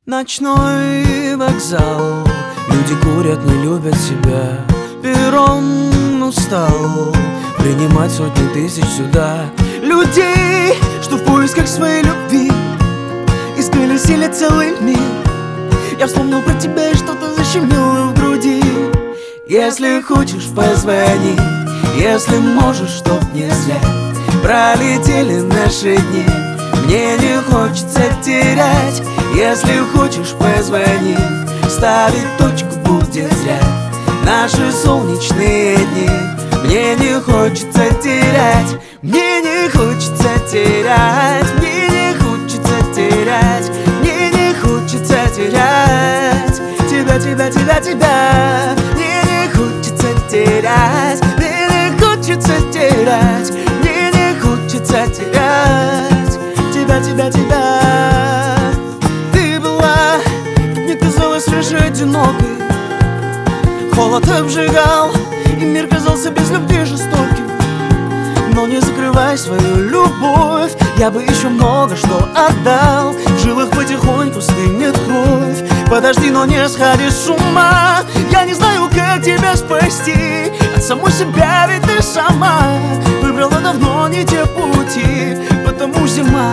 Ночной вокзал, люди курят, не любят себя. Перрон устал принимать сотни тысяч сюда людей, что в поисках своей любви исколесили целый мир. Я вспомнил про тебя и что-то защемило в груди. Если хочешь, позвони, если можешь, чтоб не зря пролетели наши дни. Мне не хочется терять. Если хочешь, позвони, ставить точку будет зря наши солнечные дни. Мне не хочется терять, мне не хочется терять, мне не хочется терять, мне не хочется терять тебя, тебя, тебя, тебя. Мне не хочется терять, мне не хочется терять, мне не хочется терять тебя, тебя, тебя. Ты была, мне казалось, лишь одинокой. Холод обжигал, и мир казался без любви жестоким. Но не закрывай свою любовь, я бы еще много что отдал. В жилах потихоньку стынет кровь. Подожди, но не сходи с ума. Я не знаю, как тебя спасти от самой себя, ведь ты сама выбрала давно не те пути, потому зима.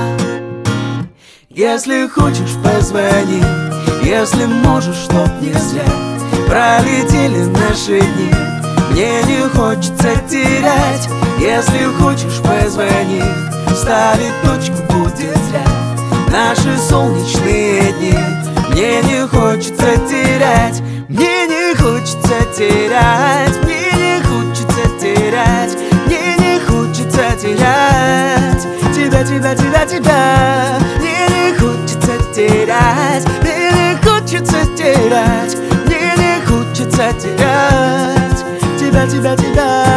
Если хочешь, позвони, если можешь, чтоб не зря пролетели наши дни. Мне не хочется терять. Если хочешь, позвони, ставить точку будет зря наши солнечные дни. Мне не хочется терять, мне не хочется терять, мне не хочется терять, мне не хочется терять тебя, тебя, тебя, тебя. Мне не хочется терять, мне не хочется терять, мне не хочется терять тебя, тебя, тебя.